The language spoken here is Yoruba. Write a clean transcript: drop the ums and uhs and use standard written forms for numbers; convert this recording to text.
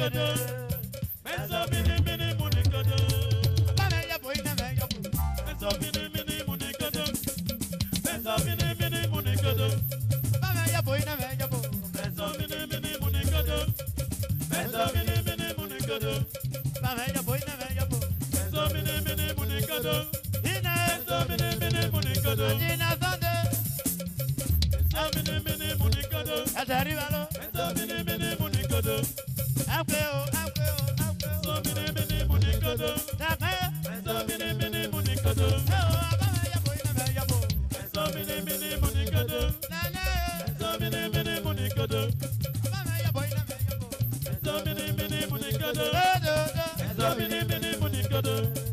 monikado. Benzo mini mini monikado. Bame ya boy na me ya bo. Benzo mini mini monikado. Benzo mini mini monikado. Bame ya boy na me ya bo. Benzo mini mini monikado. Benzo mini mini monikado. Bame ya boy na me ya bo. Benzo mini mini monikado. Ina Benzo mini mini monikado. Ina zonde. Benzo mini mini monikado. Atari balo. Benzo mini mini monikado. Akweo. Benzo mini mini monikado. Takaya. Benzo mini mini monikado. Bame ya boy na me ya bo. Benzo mini mini monikado. Nana. Benzo mini mini monikado. Bame ya boy na me ya bo. Benzo mini mini monikado. Do do do. Benzo mini mini monikado.